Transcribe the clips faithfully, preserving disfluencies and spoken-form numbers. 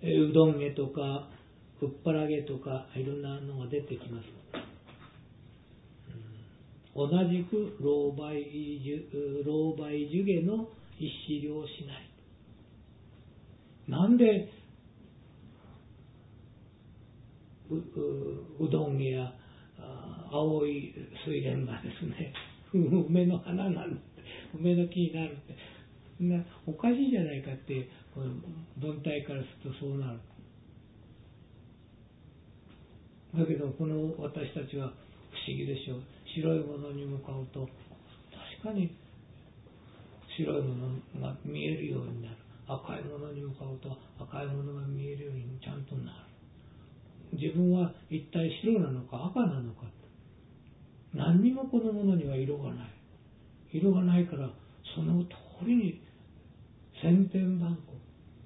うどんげとかふっぱらげとかいろんなのが出てきます。同じく老媒樹老媒樹下の一子量しない。なんで う, う, うどんげや青い睡蓮がですね梅の花になる、梅の木になるってなおかしいじゃないかって、文体からするとそうなる。だけどこの私たちは不思議でしょう。白いものに向かうと確かに白いものが見えるようになる。赤いものに向かうと赤いものが見えるようにちゃんとなる。自分は一体白なのか赤なのか。何にもこのものには色がない。色がないからその通りに千変万化。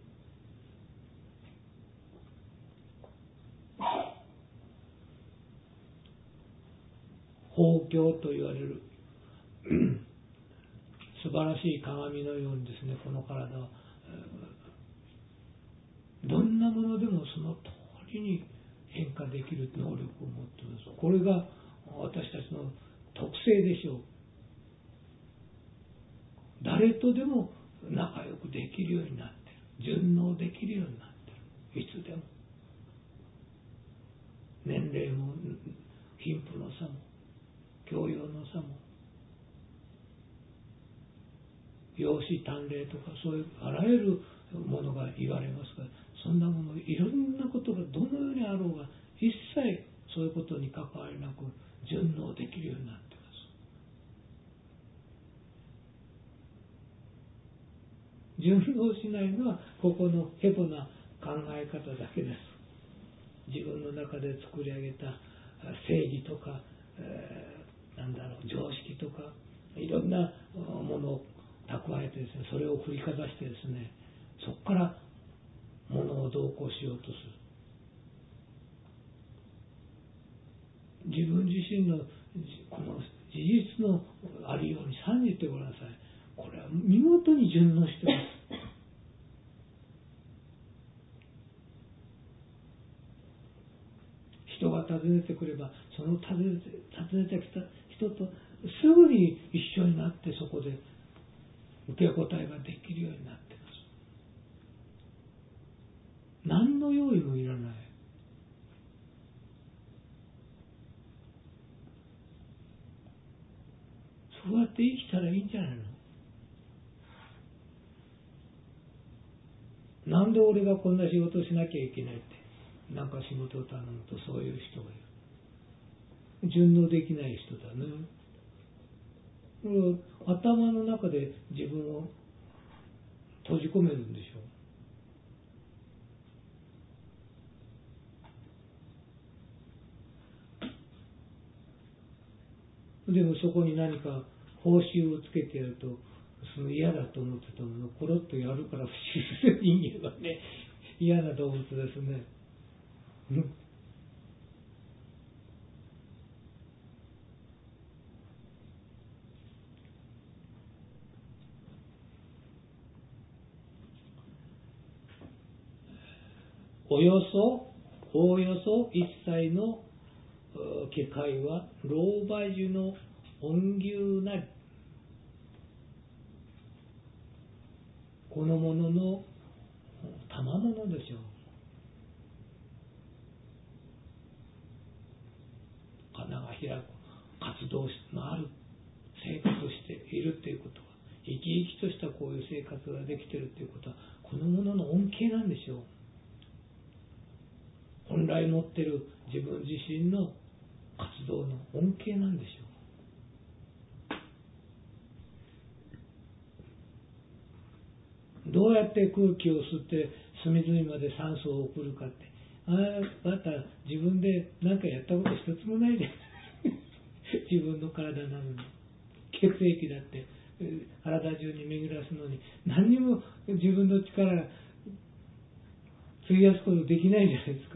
宝鏡と言われる素晴らしい鏡のようにですね、この体はどんなものでもその通りに変化できる能力を持っています。これが私たちの特性でしょう。誰とでも仲良くできるようになっている。順応できるようになっている。いつでも年齢も貧富の差も教養の差も容姿端麗とかそういうあらゆるものが言われますが、そんなものいろんなことがどのようにあろうが一切そういうことに関わりなく順応できるようになっています。順応しないのはここのヘボな考え方だけです。自分の中で作り上げた正義とか、えー、なんだろう常識とかいろんなものを蓄えてですね、それを振りかざしてですね、そこからものをどうこうしようとする。自分自身のこの事実のあるように賛じてごらんなさい。これは見事に順応してます。人が訪ねてくればその訪ねて、訪ねてきた人とすぐに一緒になってそこで受け答えができるようになっています。何の用意もいらない。そうやって生きたらいいんじゃないの。なんで俺がこんな仕事をしなきゃいけないって、なんか仕事を頼むとそういう人がいる。順応できない人だね。頭の中で自分を閉じ込めるんでしょ。でもそこに何か報酬をつけてやると、その嫌だと思ってたものをコロッとやるから不思議な人間はね、嫌な動物ですね。およそおおよそ一切の機械は老媒樹の恩牛なり、このものの賜物でしょう。花が開く活動のある生活をしているということは、生き生きとしたこういう生活ができているということは、このものの恩恵なんでしょう。本来持っている自分自身の活動の恩恵なんでしょう。どうやって空気を吸って隅々まで酸素を送るかって、ああまた自分で何かやったこと一つもないで自分の体なのに、血液だって体中に巡らすのに何にも自分の力費やすことできないじゃないですか。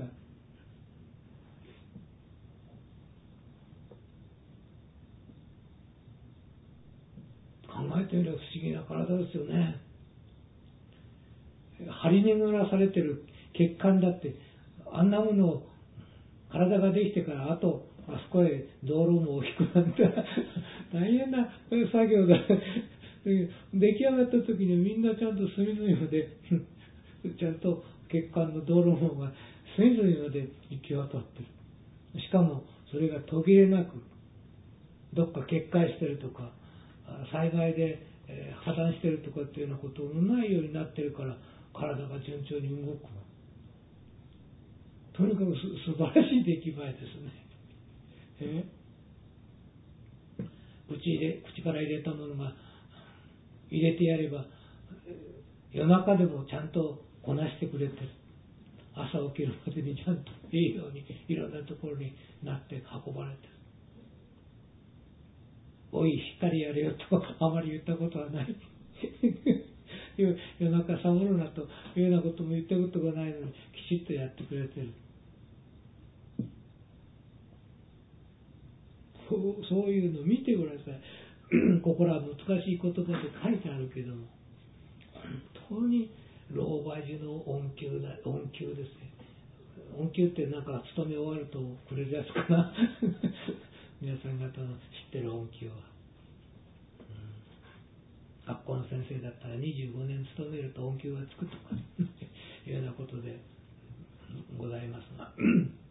考えてみれば不思議な体ですよね。張り巡らされてる血管だって、あんなものを体ができてから、あと、あそこへ道路も大きくなったら、大変な作業だ。出来上がった時にみんなちゃんと隅々まで、ちゃんと血管の道路網が隅々まで行き渡ってる。しかも、それが途切れなく、どっか決壊してるとか、災害で破綻してるとかっていうようなこともないようになってるから、体が順調に動く。とにかくす素晴らしい出来栄えですね。え口入れ口から入れたものが入れてやれば夜中でもちゃんとこなしてくれてる。朝起きるまでにちゃんといいようにいろんなところになって運ばれてる。おいしっかりやれよとあまり言ったことはない。夜中サボるなというようなことも言ったことがないのにきちっとやってくれてる。そういうのを見てください。ここらは難しい言葉で書いてあるけども、本当に老婆児の恩給だ、恩給ですね。恩給ってなんか勤め終わるとくれるやつかな。皆さん方の知ってる恩給は、うん、学校の先生だったらにじゅうごねん勤めると恩給がつくとかいうようなことでございますが。